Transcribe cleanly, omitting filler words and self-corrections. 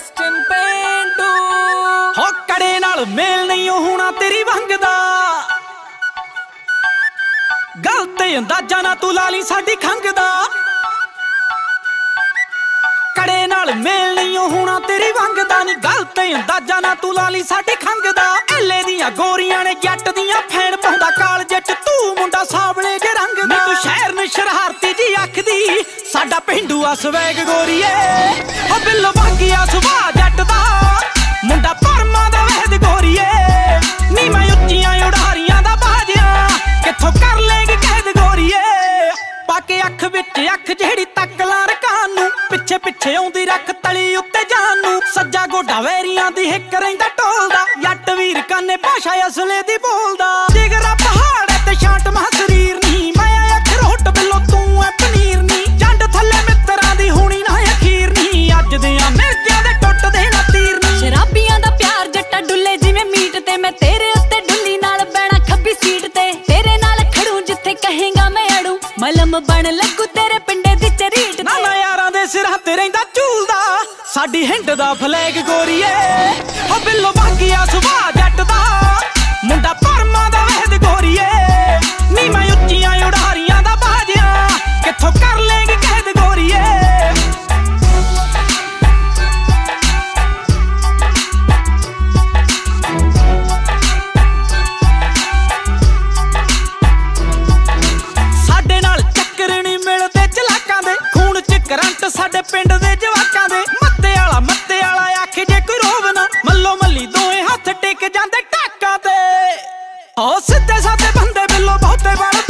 Justin ਪੇਂਡੂ ਹੋ ਕੜੇ ਨਾਲ ਮੇਲ ਨਹੀਂ ਹੋਣਾ ਤੇਰੀ ਵੰਗ ਦਾ, ਗਲਤ ਅੰਦਾਜ਼ਾ ਨਾ ਤੂੰ ਲਾ ਲਈ ਸਾਡੀ ਖੰਗ ਦਾ। ਕੜੇ ਨਾਲ ਮੇਲ ਨਹੀਂ ਹੋਣਾ ਤੇਰੀ ਵੰਗ ਦਾ, ਨੀ ਗਲਤ ਅੰਦਾਜ਼ਾ ਨਾ ਤੂੰ ਲਾ ਲਈ ਸਾਡੀ ਖੰਗ ਦਾ। ਐਲੇ ਦੀਆਂ ਗੋਰੀਆਂ ਨੇ ਜੱਟ ਦੀਆਂ ਫੈਨ ਪਾਉਂਦਾ ਕਾਲਜ ਚ, ਤੂੰ ਮੁੰਡਾ ਸਾਵਲੇ ਜੇ ਰੰਗ ਦਾ। ਨੀ ਤੂੰ ਸ਼ਹਿਰ ਨੂੰ ਸ਼ਰਾਰਤੀ ਜੀ ਆਖਦੀ, ਸਾਡਾ ਪੇਂਡੂ ਆ ਸਵੈਗ ਗੋਰੀਏ। ਹੋ ਬਿੱਲੋ ਬਾਗੀਆ ਸੁਭਾ ਜੱਟ ਦਾ, ਮੁੰਡਾ ਪਰਮਾ ਦਾ ਵਹਿਦ ਗੋਰੀਏ। ਨੀ ਮੈਂ ਉੱਚੀਆਂ ਉਡਾਰੀਆਂ ਦਾ ਬਾਜਿਆ, ਕਿੱਥੋਂ ਕਰ ਲੇਗੀ ਕੈਦ ਗੋਰੀਏ। ਪਾ ਕੇ ਅੱਖ ਵਿੱਚ ਅੱਖ ਜਿਹੜੀ ਤੱਕ ਲਾਂ ਰਕਾਨ ਨੂੰ, ਪਿੱਛੇ ਪਿੱਛੇ ਆਉਂਦੀ ਰੱਖ ਤਲੀ ਉੱਤੇ ਜਾਨ ਨੂੰ। ਸੱਜਾ ਗੋਡਾ ਵੈਰੀਆਂ ਦੀ ਹਿੱਕ ਰਹਿੰਦਾ ਢੋਲਦਾ, ਜੱਟ ਵੀਰ ਕਾਨੇ ਭਾਸ਼ਾ ਅਸਲੇ ਦੀ ਬੋਲਦਾ। ਜਿਗਰਾ ਪਹਾੜ ਤੇ ਛਾਂਟ ਮਾ ਸਰੀਰ ਨੀ, ਮੈਂ ਅੱਖ ਰੋਟ ਬਿੱਲੋ ਤੂੰ ਐ ਪਨੀਰ ਨੀ। ਜੰਡ ਥੱਲੇ ਮਿੱਤਰਾਂ ਦੀ ਹੋਣੀ ਨਾ ਅਖੀਰ ਨੀ, ਅੱਜ ਦੀਆਂ ਮਿਰਚਾਂ ਦੇ ਟੁੱਟਦੇ ਨਾ ਤੀਰ ਨੀ। ਸ਼ਰਾਬੀਆਂ ਦਾ ਪਿਆਰ ਜੱਟਾ ਡੁੱਲੇ ਜਿਵੇਂ ਮੀਟ ਤੇ, ਮੈਂ ਤੇਰੇ ਉੱਤੇ ਡੁੱਲੀ ਨਾਲ ਬਹਿਣਾ ਖੱਬੀ ਸੀਟ ਤੇ। ਤੇਰੇ ਨਾਲ ਖੜੂ ਜਿੱਥੇ ਕਹੇਗਾ ਮੈਂ ਅੜੂ, ਮਲਮ ਬਣ ਲੱਗੂ ਤੇਰੇ ਪਿੰਡੇ ਦੀ ਚਰੀਟ ਤੇ। ਨਾ ਯਾਰਾਂ ਦੇ ਸਿਰਾਂ ਤੇ ਰਹਿੰਦਾ ਝੂਲਦਾ, ਸਾਡੀ ਹਿੰਡ ਦਾ ਫਲੈਗ ਗੋਰੀਏ। ਹੋ ਬਿੱਲੋ ਬਾਗੀਆ ਸੁਭਾ ਜੱਟ ਦਾ, ਮੁੰਡਾ ਪਰਮਾ ਦਾ ਵਹਿਦ ਗੋਰੀਏ। ਨੀ ਮੈਂ ਉੱਚੀਆਂ ਉਡਾਰੀਆਂ ਦਾ ਬਾਜਿਆ, ਕਿੱਥੋਂ ਕਰ ਲੇਗੀ ਕੈਦ ਗੋਰੀਏ। ਸਾਡੇ ਨਾਲ ਚੱਕਰ ਨੀ ਮਿਲਦੇ ਚਲਾਕਾਂ ਦੇ, ਖੂਨ ਚ ਕਰੰਟ ਸਾਡੇ ਪਿੰਡ ਦੇ ਜਵਾਕਾਂ ਦੇ। ਮੱਤੇ ਵਾਲਾ ਆਖੇ ਜੇ ਕੋਈ ਰੋਵ ਨਾ, ਮੱਲੋ ਮੱਲੀ ਦੋਏ ਹੱਥ ਟੇਕ ਜਾਂਦੇ ਟਾਕਾਂ ਤੇ। ਓ ਸਿੱਧੇ ਸਾਦੇ ਬੰਦੇ ਬਿੱਲੋ ਬਹੁਤੇ ਵਾਲ